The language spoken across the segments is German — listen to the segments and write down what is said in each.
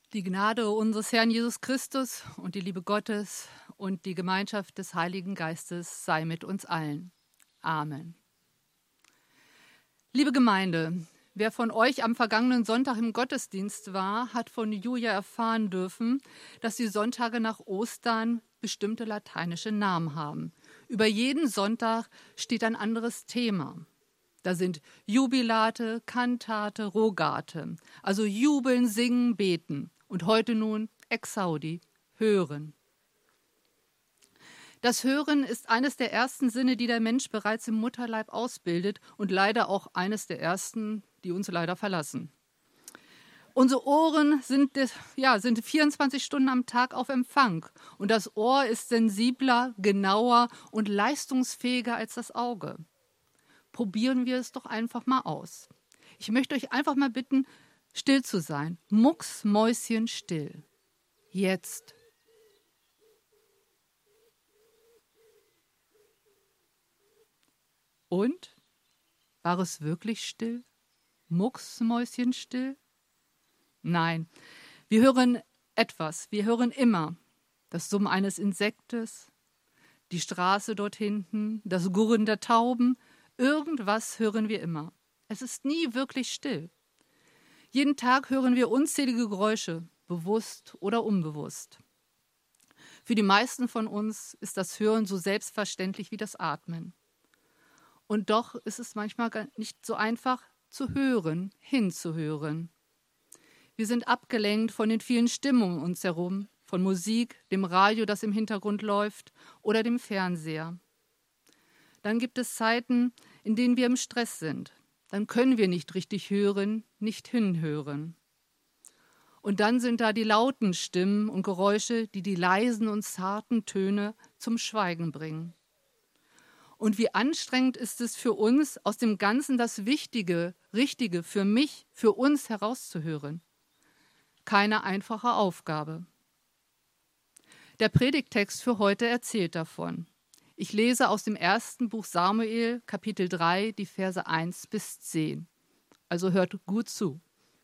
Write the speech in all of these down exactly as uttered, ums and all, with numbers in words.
Die Gnade unseres Herrn Jesus Christus und die Liebe Gottes und die Gemeinschaft des Heiligen Geistes sei mit uns allen. Amen. Liebe Gemeinde, wer von euch am vergangenen Sonntag im Gottesdienst war, hat von Julia erfahren dürfen, dass die Sonntage nach Ostern bestimmte lateinische Namen haben. Über jeden Sonntag steht ein anderes Thema. Da sind Jubilate, Kantate, Rogate, also jubeln, singen, beten. Und heute nun Exaudi, hören. Das Hören ist eines der ersten Sinne, die der Mensch bereits im Mutterleib ausbildet und leider auch eines der ersten, die uns leider verlassen. Unsere Ohren sind, ja, sind vierundzwanzig Stunden am Tag auf Empfang und das Ohr ist sensibler, genauer und leistungsfähiger als das Auge. Probieren wir es doch einfach mal aus. Ich möchte euch einfach mal bitten, still zu sein. Mucksmäuschen still. Jetzt. Und? War es wirklich still? Mucksmäuschen still? Nein, wir hören etwas. Wir hören immer das Summen eines Insektes, die Straße dort hinten, das Gurren der Tauben. Irgendwas hören wir immer. Es ist nie wirklich still. Jeden Tag hören wir unzählige Geräusche, bewusst oder unbewusst. Für die meisten von uns ist das Hören so selbstverständlich wie das Atmen. Und doch ist es manchmal nicht so einfach zu hören, hinzuhören. Wir sind abgelenkt von den vielen Stimmen um uns herum, von Musik, dem Radio, das im Hintergrund läuft, oder dem Fernseher. Dann gibt es Zeiten, in denen wir im Stress sind. Dann können wir nicht richtig hören, nicht hinhören. Und dann sind da die lauten Stimmen und Geräusche, die die leisen und zarten Töne zum Schweigen bringen. Und wie anstrengend ist es für uns, aus dem Ganzen das Wichtige, Richtige für mich, für uns herauszuhören. Keine einfache Aufgabe. Der Predigttext für heute erzählt davon. Ich lese aus dem ersten Buch Samuel, Kapitel drei, die Verse eins bis zehn. Also hört gut zu.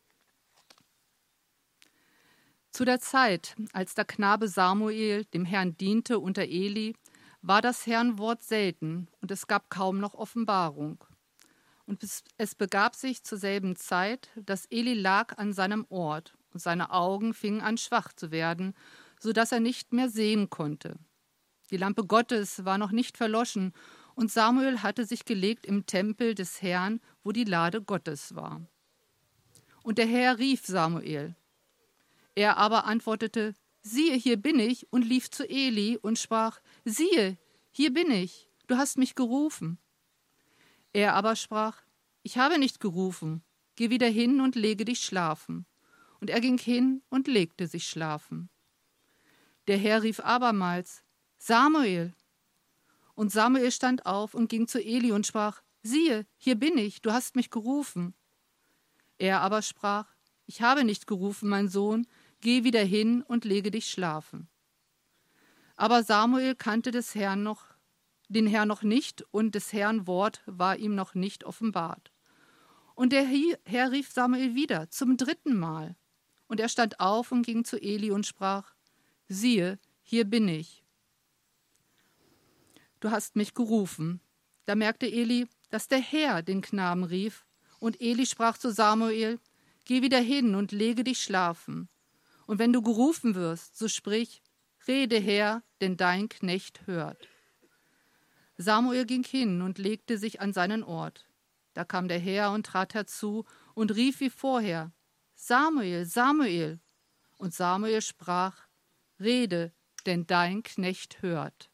Zu der Zeit, als der Knabe Samuel dem Herrn diente unter Eli, war das Herrnwort selten und es gab kaum noch Offenbarung. Und es begab sich zur selben Zeit, dass Eli lag an seinem Ort und seine Augen fingen an schwach zu werden, so dass er nicht mehr sehen konnte. Die Lampe Gottes war noch nicht verloschen und Samuel hatte sich gelegt im Tempel des Herrn, wo die Lade Gottes war. Und der Herr rief Samuel. Er aber antwortete, siehe, hier bin ich, und lief zu Eli und sprach, siehe, hier bin ich, du hast mich gerufen. Er aber sprach, ich habe nicht gerufen, geh wieder hin und lege dich schlafen. Und er ging hin und legte sich schlafen. Der Herr rief abermals, Samuel. Und Samuel stand auf und ging zu Eli und sprach, siehe, hier bin ich, du hast mich gerufen. Er aber sprach, ich habe nicht gerufen, mein Sohn, geh wieder hin und lege dich schlafen. Aber Samuel kannte des Herrn noch, den Herrn noch nicht und des Herrn Wort war ihm noch nicht offenbart. Und der Herr rief Samuel wieder zum dritten Mal. Und er stand auf und ging zu Eli und sprach, siehe, hier bin ich. Du hast mich gerufen. Da merkte Eli, dass der Herr den Knaben rief. Und Eli sprach zu Samuel, geh wieder hin und lege dich schlafen. Und wenn du gerufen wirst, so sprich, rede Herr, denn dein Knecht hört. Samuel ging hin und legte sich an seinen Ort. Da kam der Herr und trat herzu und rief wie vorher, Samuel, Samuel. Und Samuel sprach, rede, denn dein Knecht hört.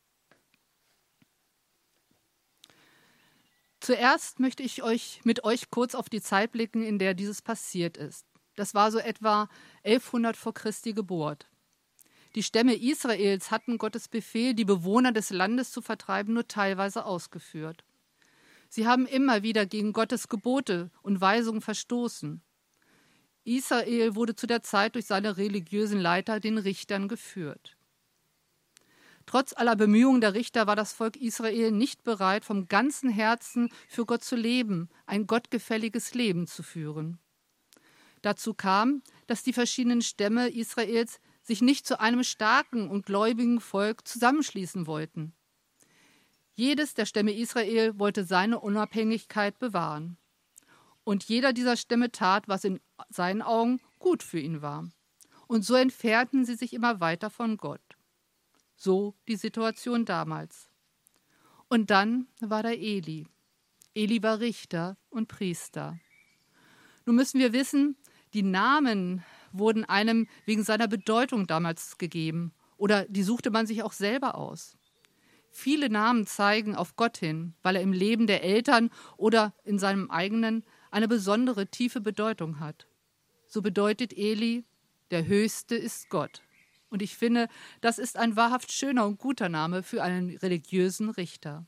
Zuerst möchte ich euch mit euch kurz auf die Zeit blicken, in der dieses passiert ist. Das war so etwa elfhundert vor Christi Geburt. Die Stämme Israels hatten Gottes Befehl, die Bewohner des Landes zu vertreiben, nur teilweise ausgeführt. Sie haben immer wieder gegen Gottes Gebote und Weisungen verstoßen. Israel wurde zu der Zeit durch seine religiösen Leiter, den Richtern, geführt. Trotz aller Bemühungen der Richter war das Volk Israel nicht bereit, vom ganzen Herzen für Gott zu leben, ein gottgefälliges Leben zu führen. Dazu kam, dass die verschiedenen Stämme Israels sich nicht zu einem starken und gläubigen Volk zusammenschließen wollten. Jedes der Stämme Israel wollte seine Unabhängigkeit bewahren. Und jeder dieser Stämme tat, was in seinen Augen gut für ihn war. Und so entfernten sie sich immer weiter von Gott. So die Situation damals. Und dann war da Eli. Eli war Richter und Priester. Nun müssen wir wissen, die Namen wurden einem wegen seiner Bedeutung damals gegeben oder die suchte man sich auch selber aus. Viele Namen zeigen auf Gott hin, weil er im Leben der Eltern oder in seinem eigenen eine besondere tiefe Bedeutung hat. So bedeutet Eli, der Höchste ist Gott. Und ich finde, das ist ein wahrhaft schöner und guter Name für einen religiösen Richter.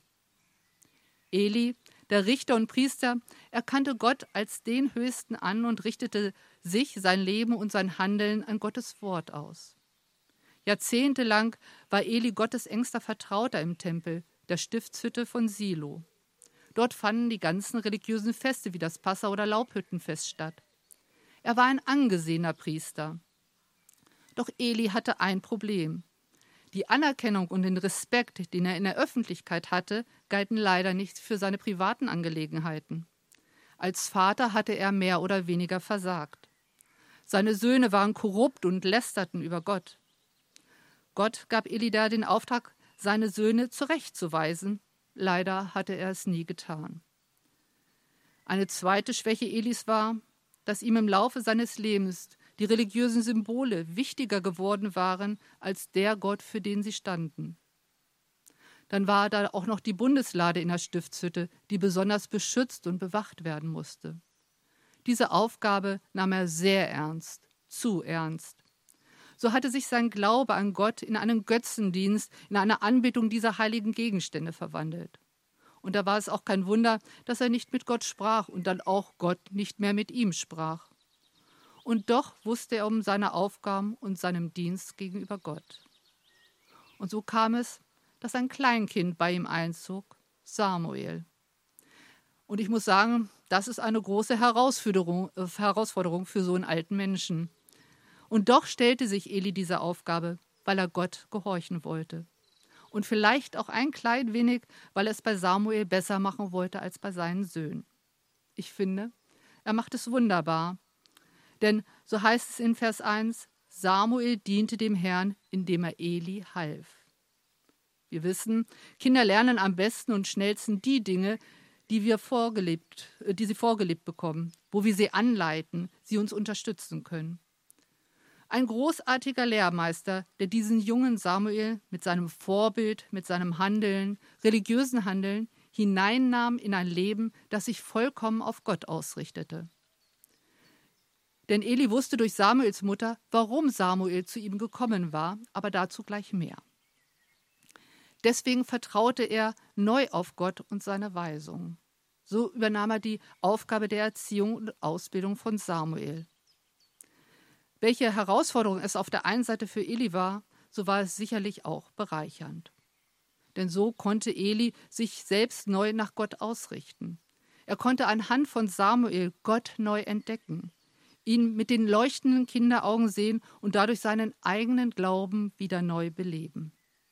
Eli, der Richter und Priester, erkannte Gott als den Höchsten an und richtete sich, sein Leben und sein Handeln an Gottes Wort aus. Jahrzehntelang war Eli Gottes engster Vertrauter im Tempel, der Stiftshütte von Silo. Dort fanden die ganzen religiösen Feste wie das Passa- oder Laubhüttenfest statt. Er war ein angesehener Priester. Doch Eli hatte ein Problem. Die Anerkennung und den Respekt, den er in der Öffentlichkeit hatte, galten leider nicht für seine privaten Angelegenheiten. Als Vater hatte er mehr oder weniger versagt. Seine Söhne waren korrupt und lästerten über Gott. Gott gab Eli da den Auftrag, seine Söhne zurechtzuweisen. Leider hatte er es nie getan. Eine zweite Schwäche Elis war, dass ihm im Laufe seines Lebens die religiösen Symbole wichtiger geworden waren als der Gott, für den sie standen. Dann war da auch noch die Bundeslade in der Stiftshütte, die besonders beschützt und bewacht werden musste. Diese Aufgabe nahm er sehr ernst, zu ernst. So hatte sich sein Glaube an Gott in einen Götzendienst, in eine Anbetung dieser heiligen Gegenstände verwandelt. Und da war es auch kein Wunder, dass er nicht mit Gott sprach und dann auch Gott nicht mehr mit ihm sprach. Und doch wusste er um seine Aufgaben und seinem Dienst gegenüber Gott. Und so kam es, dass ein Kleinkind bei ihm einzog, Samuel. Und ich muss sagen, das ist eine große Herausforderung, äh, Herausforderung für so einen alten Menschen. Und doch stellte sich Eli diese Aufgabe, weil er Gott gehorchen wollte. Und vielleicht auch ein klein wenig, weil er es bei Samuel besser machen wollte als bei seinen Söhnen. Ich finde, er macht es wunderbar. Denn so heißt es in Vers eins, Samuel diente dem Herrn, indem er Eli half. Wir wissen, Kinder lernen am besten und schnellsten die Dinge, die wir vorgelebt, die sie vorgelebt bekommen, wo wir sie anleiten, sie uns unterstützen können. Ein großartiger Lehrmeister, der diesen jungen Samuel mit seinem Vorbild, mit seinem Handeln, religiösen Handeln, hineinnahm in ein Leben, das sich vollkommen auf Gott ausrichtete. Denn Eli wusste durch Samuels Mutter, warum Samuel zu ihm gekommen war, aber dazu gleich mehr. Deswegen vertraute er neu auf Gott und seine Weisung. So übernahm er die Aufgabe der Erziehung und Ausbildung von Samuel. Welche Herausforderung es auf der einen Seite für Eli war, so war es sicherlich auch bereichernd. Denn so konnte Eli sich selbst neu nach Gott ausrichten. Er konnte anhand von Samuel Gott neu entdecken, ihn mit den leuchtenden Kinderaugen sehen und dadurch seinen eigenen Glauben wieder neu beleben.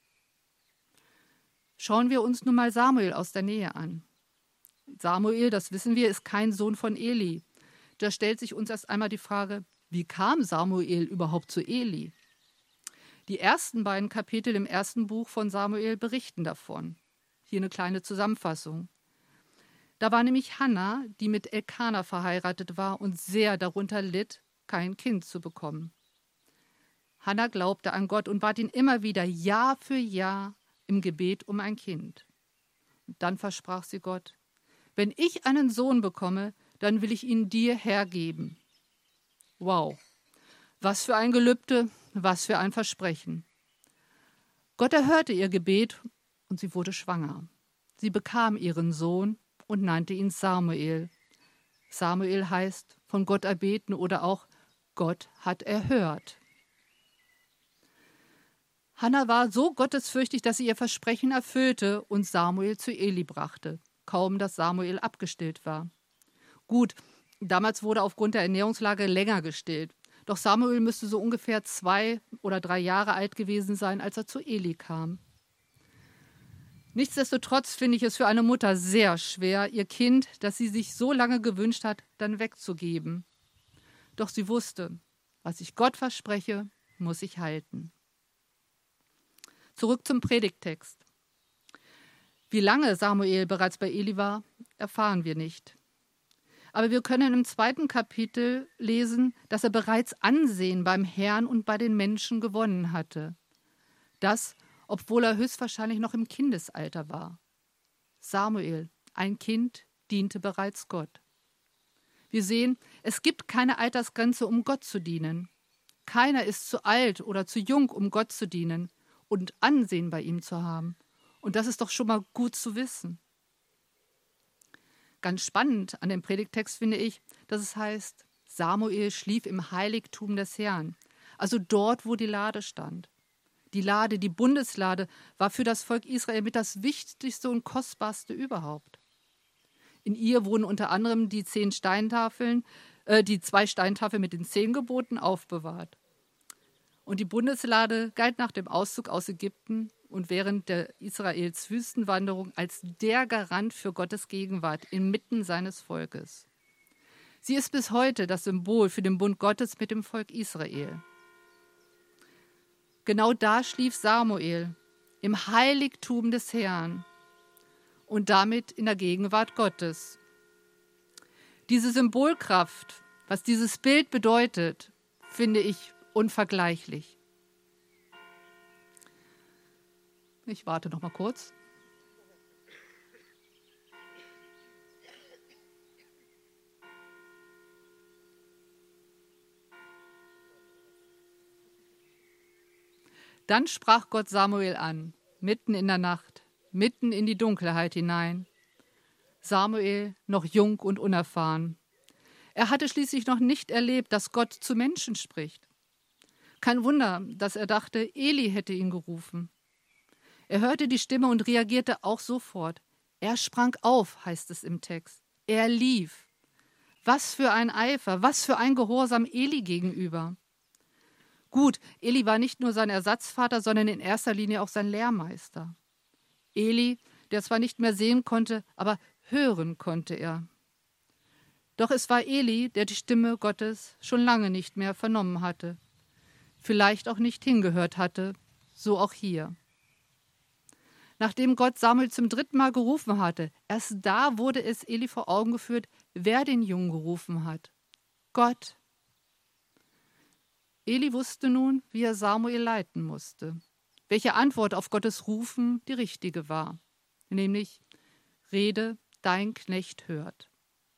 Schauen wir uns nun mal Samuel aus der Nähe an. Samuel, das wissen wir, ist kein Sohn von Eli. Da stellt sich uns erst einmal die Frage, wie kam Samuel überhaupt zu Eli? Die ersten beiden Kapitel im ersten Buch von Samuel berichten davon. Hier eine kleine Zusammenfassung. Da war nämlich Hannah, die mit Elkana verheiratet war und sehr darunter litt, kein Kind zu bekommen. Hannah glaubte an Gott und bat ihn immer wieder Jahr für Jahr im Gebet um ein Kind. Und dann versprach sie Gott, wenn ich einen Sohn bekomme, dann will ich ihn dir hergeben. Wow, was für ein Gelübde, was für ein Versprechen. Gott erhörte ihr Gebet und sie wurde schwanger. Sie bekam ihren Sohn und nannte ihn Samuel. Samuel heißt von Gott erbeten oder auch Gott hat erhört. Hannah war so gottesfürchtig, dass sie ihr Versprechen erfüllte und Samuel zu Eli brachte, kaum dass Samuel abgestillt war. Gut, damals wurde aufgrund der Ernährungslage länger gestillt. Doch Samuel müsste so ungefähr zwei oder drei Jahre alt gewesen sein, als er zu Eli kam. Nichtsdestotrotz finde ich es für eine Mutter sehr schwer, ihr Kind, das sie sich so lange gewünscht hat, dann wegzugeben. Doch sie wusste, was ich Gott verspreche, muss ich halten. Zurück zum Predigttext. Wie lange Samuel bereits bei Eli war, erfahren wir nicht. Aber wir können im zweiten Kapitel lesen, dass er bereits Ansehen beim Herrn und bei den Menschen gewonnen hatte. Das, obwohl er höchstwahrscheinlich noch im Kindesalter war. Samuel, ein Kind, diente bereits Gott. Wir sehen, es gibt keine Altersgrenze, um Gott zu dienen. Keiner ist zu alt oder zu jung, um Gott zu dienen und Ansehen bei ihm zu haben. Und das ist doch schon mal gut zu wissen. Ganz spannend an dem Predigttext finde ich, dass es heißt, Samuel schlief im Heiligtum des Herrn, also dort, wo die Lade stand. Die Lade, die Bundeslade, war für das Volk Israel mit das Wichtigste und Kostbarste überhaupt. In ihr wurden unter anderem die zehn Steintafeln, äh, die zwei Steintafeln mit den zehn Geboten aufbewahrt. Und die Bundeslade galt nach dem Auszug aus Ägypten und während der Israels Wüstenwanderung als der Garant für Gottes Gegenwart inmitten seines Volkes. Sie ist bis heute das Symbol für den Bund Gottes mit dem Volk Israel. Genau da schlief Samuel, im Heiligtum des Herrn und damit in der Gegenwart Gottes. Diese Symbolkraft, was dieses Bild bedeutet, finde ich unvergleichlich. Ich warte noch mal kurz. Dann sprach Gott Samuel an, mitten in der Nacht, mitten in die Dunkelheit hinein. Samuel, noch jung und unerfahren. Er hatte schließlich noch nicht erlebt, dass Gott zu Menschen spricht. Kein Wunder, dass er dachte, Eli hätte ihn gerufen. Er hörte die Stimme und reagierte auch sofort. Er sprang auf, heißt es im Text. Er lief. Was für ein Eifer, was für ein Gehorsam Eli gegenüber. Gut, Eli war nicht nur sein Ersatzvater, sondern in erster Linie auch sein Lehrmeister. Eli, der zwar nicht mehr sehen konnte, aber hören konnte er. Doch es war Eli, der die Stimme Gottes schon lange nicht mehr vernommen hatte. Vielleicht auch nicht hingehört hatte, so auch hier. Nachdem Gott Samuel zum dritten Mal gerufen hatte, erst da wurde es Eli vor Augen geführt, wer den Jungen gerufen hat. Gott. Eli wusste nun, wie er Samuel leiten musste, welche Antwort auf Gottes Rufen die richtige war, nämlich: Rede, dein Knecht hört.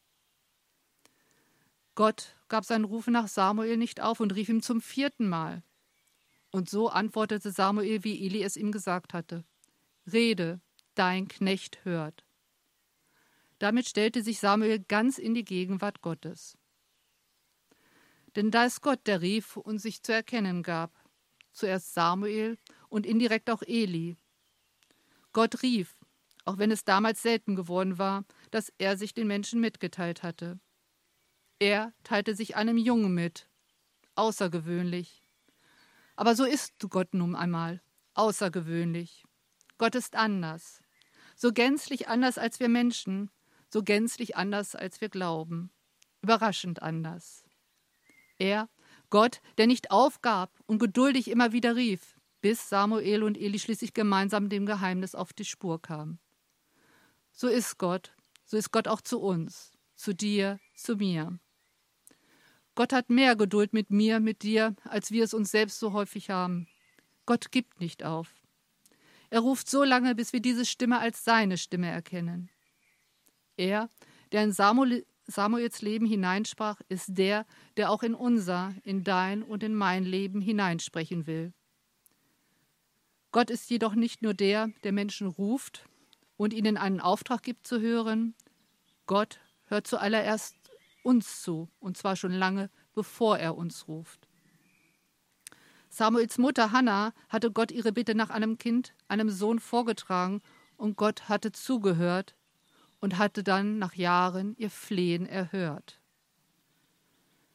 Gott gab sein Rufen nach Samuel nicht auf und rief ihm zum vierten Mal. Und so antwortete Samuel, wie Eli es ihm gesagt hatte: Rede, dein Knecht hört. Damit stellte sich Samuel ganz in die Gegenwart Gottes. Denn da ist Gott, der rief und sich zu erkennen gab. Zuerst Samuel und indirekt auch Eli. Gott rief, auch wenn es damals selten geworden war, dass er sich den Menschen mitgeteilt hatte. Er teilte sich einem Jungen mit. Außergewöhnlich. Aber so ist Gott nun einmal. Außergewöhnlich. Gott ist anders. So gänzlich anders als wir Menschen, so gänzlich anders als wir glauben. Überraschend anders. Er, Gott, der nicht aufgab und geduldig immer wieder rief, bis Samuel und Eli schließlich gemeinsam dem Geheimnis auf die Spur kamen. So ist Gott, so ist Gott auch zu uns, zu dir, zu mir. Gott hat mehr Geduld mit mir, mit dir, als wir es uns selbst so häufig haben. Gott gibt nicht auf. Er ruft so lange, bis wir diese Stimme als seine Stimme erkennen. Er, der in Samuel, Samuels Leben hineinsprach, ist der, der auch in unser, in dein und in mein Leben hineinsprechen will. Gott ist jedoch nicht nur der, der Menschen ruft und ihnen einen Auftrag gibt zu hören. Gott hört zuallererst uns zu, und zwar schon lange, bevor er uns ruft. Samuels Mutter Hannah hatte Gott ihre Bitte nach einem Kind, einem Sohn vorgetragen, und Gott hatte zugehört und hatte dann nach Jahren ihr Flehen erhört.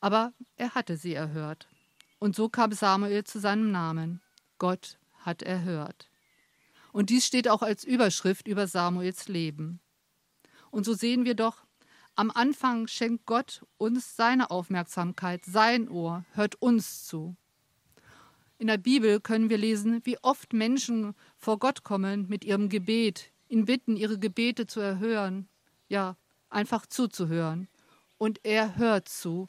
Aber er hatte sie erhört. Und so kam Samuel zu seinem Namen. Gott hat erhört. Und dies steht auch als Überschrift über Samuels Leben. Und so sehen wir doch, am Anfang schenkt Gott uns seine Aufmerksamkeit, sein Ohr, hört uns zu. In der Bibel können wir lesen, wie oft Menschen vor Gott kommen mit ihrem Gebet, ihn bitten, ihre Gebete zu erhören, ja, einfach zuzuhören. Und er hört zu.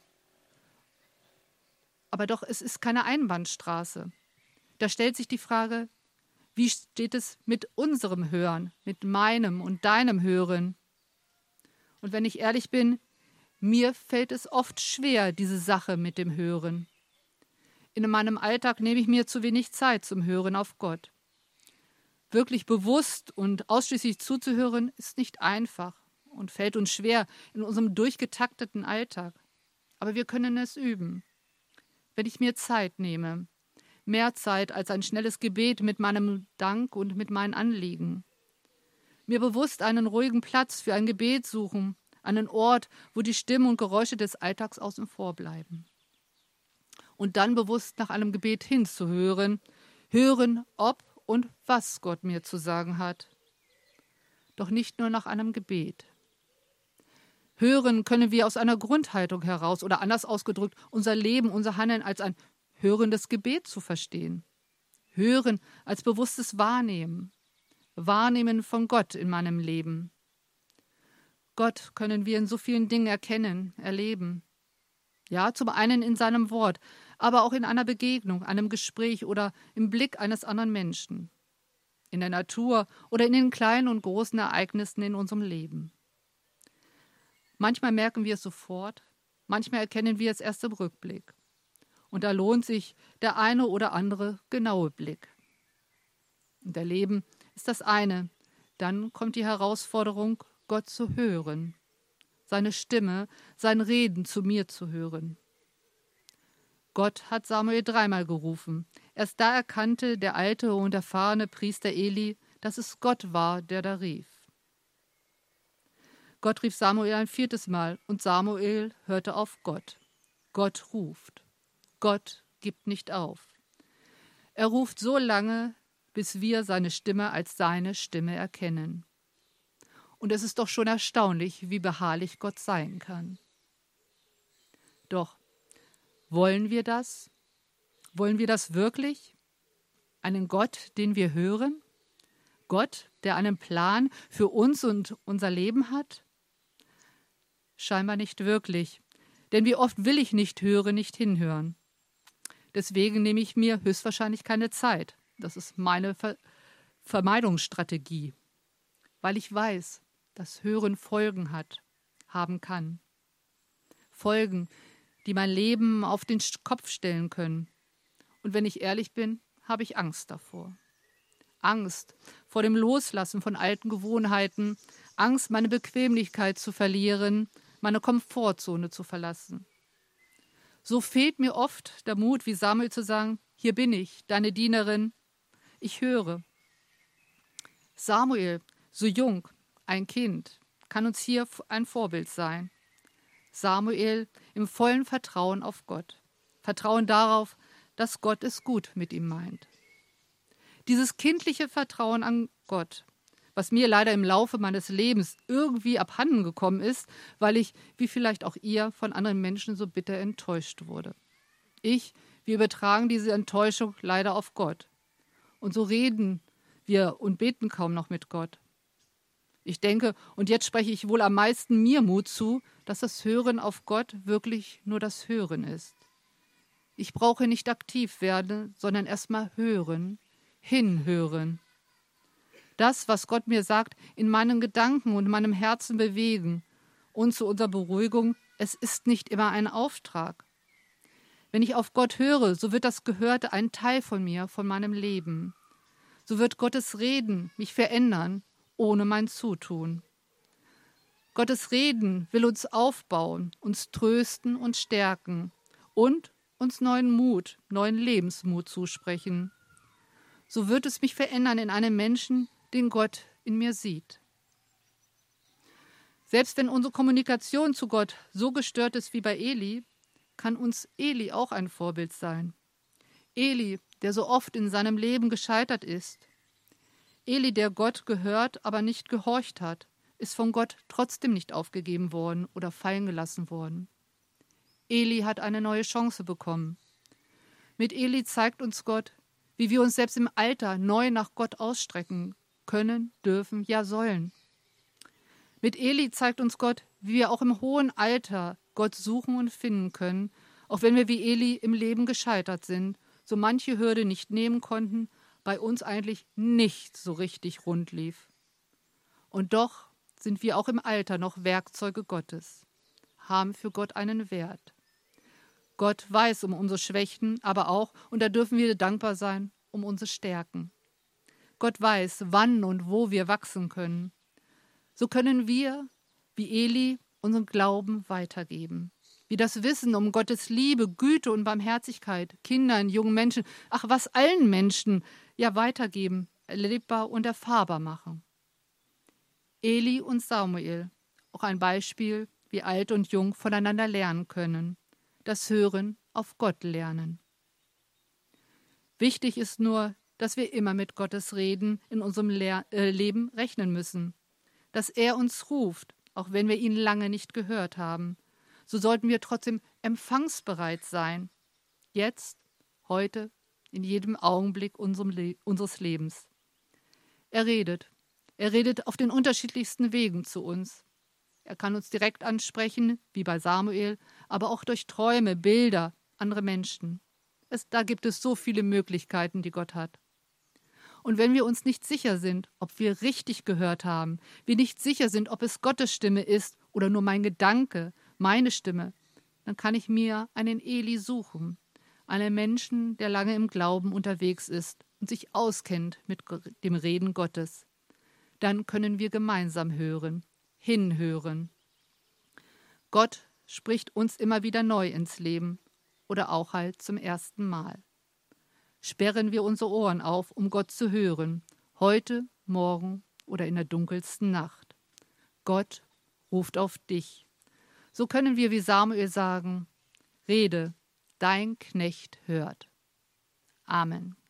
Aber doch, es ist keine Einbahnstraße. Da stellt sich die Frage, wie steht es mit unserem Hören, mit meinem und deinem Hören? Und wenn ich ehrlich bin, mir fällt es oft schwer, diese Sache mit dem Hören. In meinem Alltag nehme ich mir zu wenig Zeit zum Hören auf Gott. Wirklich bewusst und ausschließlich zuzuhören, ist nicht einfach und fällt uns schwer in unserem durchgetakteten Alltag. Aber wir können es üben. Wenn ich mir Zeit nehme, mehr Zeit als ein schnelles Gebet mit meinem Dank und mit meinen Anliegen. Mir bewusst einen ruhigen Platz für ein Gebet suchen, einen Ort, wo die Stimmen und Geräusche des Alltags außen vor bleiben. Und dann bewusst nach einem Gebet hinzuhören, hören, ob und was Gott mir zu sagen hat. Doch nicht nur nach einem Gebet. Hören können wir aus einer Grundhaltung heraus oder anders ausgedrückt, unser Leben, unser Handeln als ein hörendes Gebet zu verstehen. Hören als bewusstes Wahrnehmen. Wahrnehmen von Gott in meinem Leben. Gott können wir in so vielen Dingen erkennen, erleben. Ja, zum einen in seinem Wort, aber auch in einer Begegnung, einem Gespräch oder im Blick eines anderen Menschen. In der Natur oder in den kleinen und großen Ereignissen in unserem Leben. Manchmal merken wir es sofort, manchmal erkennen wir es erst im Rückblick. Und da lohnt sich der eine oder andere genaue Blick. Und Erleben ist das eine. Dann kommt die Herausforderung, Gott zu hören, seine Stimme, sein Reden zu mir zu hören. Gott hat Samuel dreimal gerufen. Erst da erkannte der alte und erfahrene Priester Eli, dass es Gott war, der da rief. Gott rief Samuel ein viertes Mal und Samuel hörte auf Gott. Gott ruft. Gott gibt nicht auf. Er ruft so lange, bis wir seine Stimme als seine Stimme erkennen. Und es ist doch schon erstaunlich, wie beharrlich Gott sein kann. Doch, wollen wir das? Wollen wir das wirklich? Einen Gott, den wir hören? Gott, der einen Plan für uns und unser Leben hat? Scheinbar nicht wirklich, denn wie oft will ich nicht hören, nicht hinhören. Deswegen nehme ich mir höchstwahrscheinlich keine Zeit. Das ist meine Ver- Vermeidungsstrategie, weil ich weiß, dass Hören Folgen hat, haben kann. Folgen, die mein Leben auf den Kopf stellen können. Und wenn ich ehrlich bin, habe ich Angst davor. Angst vor dem Loslassen von alten Gewohnheiten, Angst, meine Bequemlichkeit zu verlieren, meine Komfortzone zu verlassen. So fehlt mir oft der Mut, wie Samuel zu sagen, hier bin ich, deine Dienerin, ich höre. Samuel, so jung, ein Kind, kann uns hier ein Vorbild sein. Samuel im vollen Vertrauen auf Gott. Vertrauen darauf, dass Gott es gut mit ihm meint. Dieses kindliche Vertrauen an Gott, was mir leider im Laufe meines Lebens irgendwie abhanden gekommen ist, weil ich, wie vielleicht auch ihr, von anderen Menschen so bitter enttäuscht wurde. Ich, wir übertragen diese Enttäuschung leider auf Gott. Und so reden wir und beten kaum noch mit Gott. Ich denke, und jetzt spreche ich wohl am meisten mir Mut zu, dass das Hören auf Gott wirklich nur das Hören ist. Ich brauche nicht aktiv werden, sondern erstmal hören, hinhören. Das, was Gott mir sagt, in meinen Gedanken und meinem Herzen bewegen. Und zu unserer Beruhigung, es ist nicht immer ein Auftrag. Wenn ich auf Gott höre, so wird das Gehörte ein Teil von mir, von meinem Leben. So wird Gottes Reden mich verändern, ohne mein Zutun. Gottes Reden will uns aufbauen, uns trösten und stärken und uns neuen Mut, neuen Lebensmut zusprechen. So wird es mich verändern in einen Menschen, den Gott in mir sieht. Selbst wenn unsere Kommunikation zu Gott so gestört ist wie bei Eli, kann uns Eli auch ein Vorbild sein. Eli, der so oft in seinem Leben gescheitert ist. Eli, der Gott gehört, aber nicht gehorcht hat, ist von Gott trotzdem nicht aufgegeben worden oder fallen gelassen worden. Eli hat eine neue Chance bekommen. Mit Eli zeigt uns Gott, wie wir uns selbst im Alter neu nach Gott ausstrecken können, dürfen, ja sollen. Mit Eli zeigt uns Gott, wie wir auch im hohen Alter Gott suchen und finden können, auch wenn wir wie Eli im Leben gescheitert sind, so manche Hürde nicht nehmen konnten, bei uns eigentlich nicht so richtig rund lief. Und doch sind wir auch im Alter noch Werkzeuge Gottes, haben für Gott einen Wert. Gott weiß um unsere Schwächen, aber auch, und da dürfen wir dankbar sein, um unsere Stärken. Gott weiß, wann und wo wir wachsen können. So können wir, wie Eli, unseren Glauben weitergeben. Wie das Wissen um Gottes Liebe, Güte und Barmherzigkeit Kindern, jungen Menschen, ach was allen Menschen, ja weitergeben, erlebbar und erfahrbar machen. Eli und Samuel, auch ein Beispiel, wie alt und jung voneinander lernen können. Das Hören auf Gott lernen. Wichtig ist nur, dass wir immer mit Gottes Reden in unserem Le- äh, Leben rechnen müssen. Dass er uns ruft, auch wenn wir ihn lange nicht gehört haben. So sollten wir trotzdem empfangsbereit sein. Jetzt, heute, in jedem Augenblick unserem Le- unseres Lebens. Er redet. Er redet auf den unterschiedlichsten Wegen zu uns. Er kann uns direkt ansprechen, wie bei Samuel, aber auch durch Träume, Bilder, andere Menschen. Es, da gibt es so viele Möglichkeiten, die Gott hat. Und wenn wir uns nicht sicher sind, ob wir richtig gehört haben, wir nicht sicher sind, ob es Gottes Stimme ist oder nur mein Gedanke, meine Stimme, dann kann ich mir einen Eli suchen, einen Menschen, der lange im Glauben unterwegs ist und sich auskennt mit dem Reden Gottes. Dann können wir gemeinsam hören, hinhören. Gott spricht uns immer wieder neu ins Leben oder auch halt zum ersten Mal. Sperren wir unsere Ohren auf, um Gott zu hören, heute, morgen oder in der dunkelsten Nacht. Gott ruft auf dich. So können wir wie Samuel sagen, rede, dein Knecht hört. Amen.